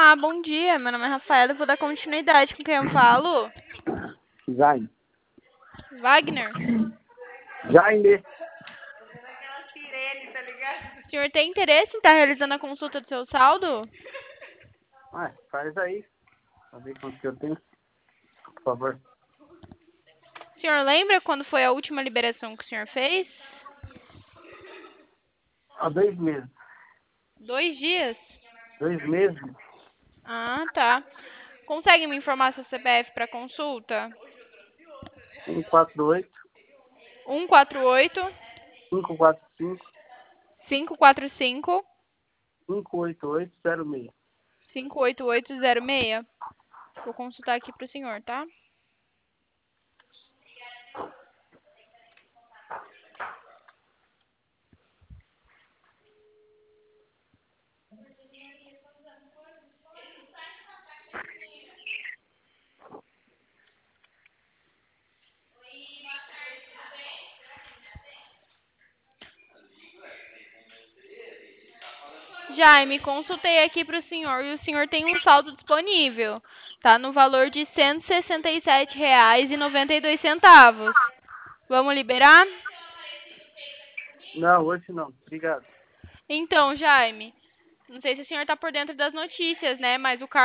Olá, bom dia. Meu nome é Rafaela. Eu vou dar continuidade com quem eu falo. Jaime. Wagner. Jaime. O senhor tem interesse em estar realizando a consulta do seu saldo? Faz aí. Pra ver quanto que eu tenho. Por favor. O senhor lembra quando foi a última liberação que o senhor fez? Há 2 meses. 2 dias? 2 meses. Ah, tá. Consegue me informar seu CPF para consulta? 148 148 545 545 58806. 58806. Vou consultar aqui pro senhor, tá? Jaime, consultei aqui para o senhor e o senhor tem um saldo disponível. Tá no valor de R$ 167,92. Vamos liberar? Não, hoje não. Obrigado. Então, Jaime, não sei se o senhor está por dentro das notícias, né? Mas o